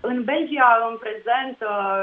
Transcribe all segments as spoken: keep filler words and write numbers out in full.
În Belgia, în prezent,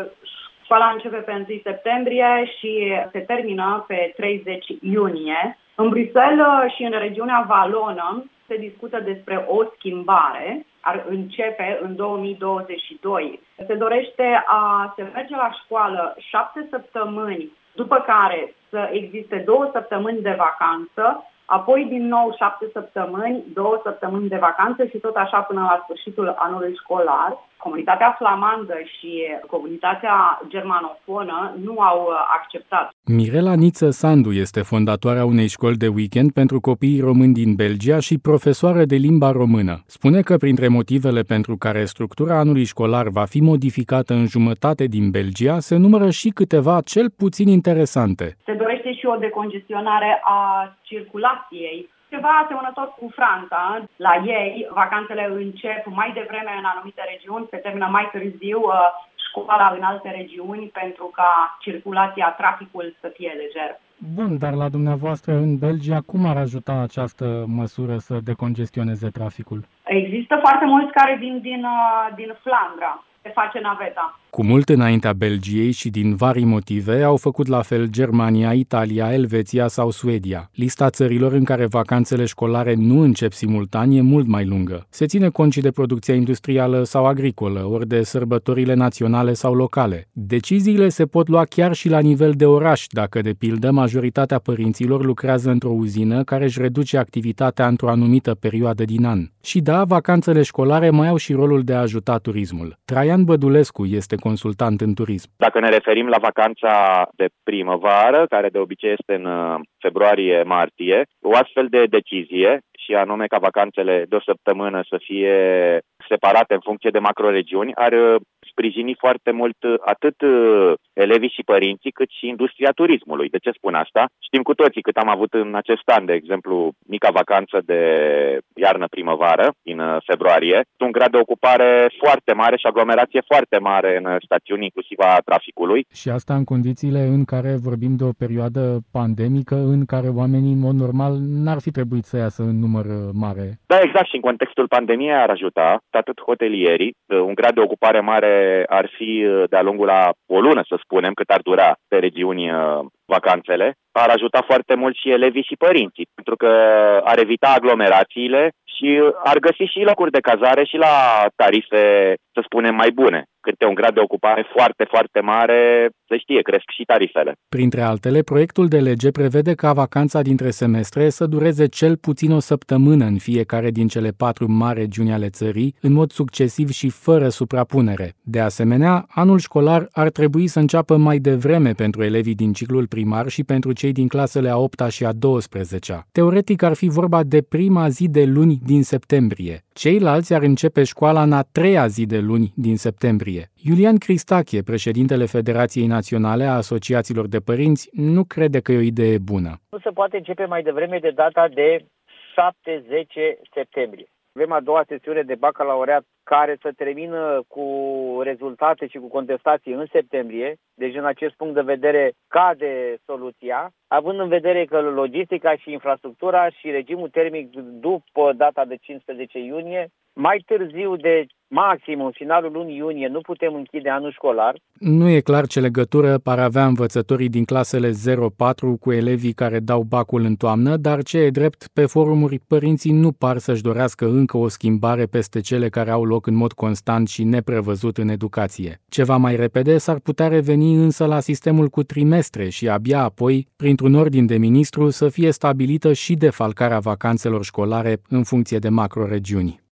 școala începe pe întâi septembrie și se termină pe treizeci iunie. În Bruxelles și în regiunea Valonă se discută despre o schimbare, ar începe în două mii douăzeci și doi. Se dorește a se merge la școală șapte săptămâni, după care să existe două săptămâni de vacanță, apoi din nou șapte săptămâni, două săptămâni de vacanță și tot așa până la sfârșitul anului școlar. Comunitatea flamandă și comunitatea germanofonă nu au acceptat. Mirela Niță Sandu este fondatoarea unei școli de weekend pentru copiii români din Belgia și profesoară de limba română. Spune că printre motivele pentru care structura anului școlar va fi modificată în jumătate din Belgia se numără și câteva cel puțin interesante. Se dorește și o decongestionare a circulației. Ceva asemănător cu Franța. La ei, vacanțele încep mai devreme în anumite regiuni, se termină mai târziu școala în alte regiuni pentru ca circulația, traficul să fie lejer. Bun, dar la dumneavoastră în Belgia, cum ar ajuta această măsură să decongestioneze traficul? Există foarte mulți care vin din, din Flandra. Se face naveta. Cu mult înaintea Belgiei și din vari motive au făcut la fel Germania, Italia, Elveția sau Suedia. Lista țărilor în care vacanțele școlare nu încep simultan e mult mai lungă. Se ține cont și de producția industrială sau agricolă, ori de sărbătorile naționale sau locale. Deciziile se pot lua chiar și la nivel de oraș, dacă, de pildă, majoritatea părinților lucrează într-o uzină care își reduce activitatea într-o anumită perioadă din an. Și da, vacanțele școlare mai au și rolul de a ajuta turismul. Traian Bădulescu este consultant în turism. Dacă ne referim la vacanța de primăvară, care de obicei este în februarie-martie, o astfel de decizie, și anume ca vacanțele de o săptămână să fie separate în funcție de macroregiuni, ar sprijini foarte mult atât elevii și părinții, cât și industria turismului. De ce spun asta? Știm cu toții cât am avut în acest an, de exemplu, mica vacanță de iarnă-primăvară, în februarie, un grad de ocupare foarte mare și aglomerație foarte mare în stațiuni, inclusiv a traficului. Și asta în condițiile în care vorbim de o perioadă pandemică, în care oamenii, în mod normal, n-ar fi trebuit să iasă în număr mare. Da, exact, și în contextul pandemiei ar ajuta atât hotelierii, un grad de ocupare mare ar fi de-a lungul la o lună, să spunem, cât ar dura pe regiuni vacanțele, ar ajuta foarte mult și elevii și părinții, pentru că ar evita aglomerațiile și ar găsi și locuri de cazare și la tarife, să spunem, mai bune. Când e un grad de ocupare foarte, foarte mare, se știe, cresc și tarifele. Printre altele, proiectul de lege prevede ca vacanța dintre semestre să dureze cel puțin o săptămână în fiecare din cele patru mari regiuni ale țării, în mod succesiv și fără suprapunere. De asemenea, anul școlar ar trebui să înceapă mai devreme pentru elevii din ciclul primar și pentru cei din clasele a opta și a douăsprezecea. Teoretic ar fi vorba de prima zi de luni din septembrie. Ceilalți ar începe școala în a treia zi de luni din septembrie. Iulian Cristache, președintele Federației Naționale a Asociațiilor de Părinți, nu crede că e o idee bună. Nu se poate începe mai devreme de data de șapte zece septembrie. Avem a doua sesiune de bacalaureat care să termină cu rezultate și cu contestații în septembrie. Deci, în acest punct de vedere, cade soluția, având în vedere că logistica și infrastructura și regimul termic după data de cincisprezece iunie, mai târziu de maximum finalul lunii iunie, nu putem închide anul școlar. Nu e clar ce legătură par avea învățătorii din clasele zero patru cu elevii care dau bacul în toamnă, dar ce e drept, pe forumuri părinții nu par să-și dorească încă o schimbare peste cele care au loc în mod constant și neprevăzut în educație. Ceva mai repede s-ar putea reveni însă la sistemul cu trimestre și abia apoi, printr-un ordin de ministru, să fie stabilită și defalcarea vacanțelor școlare în funcție de macroregiuni.